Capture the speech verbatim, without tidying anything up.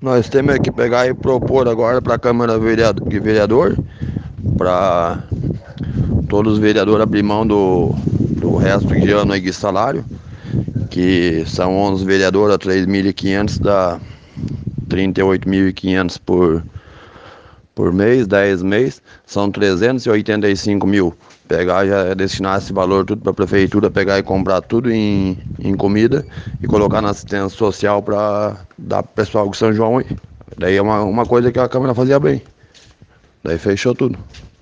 Nós temos que pegar e propor agora para a Câmara de Vereador, para todos os vereadores abrir mão do, do resto de ano aí de salário, que são onze vereadores a três mil e quinhentos, dá trinta e oito mil e quinhentos por, por mês, dez meses, são trezentos e oitenta e cinco mil. Pegar já destinar esse valor tudo para a prefeitura, pegar e comprar tudo em, em comida e colocar na assistência social para dar pro pessoal de São João aí. Daí é uma, uma coisa que a Câmara fazia bem. Daí fechou tudo.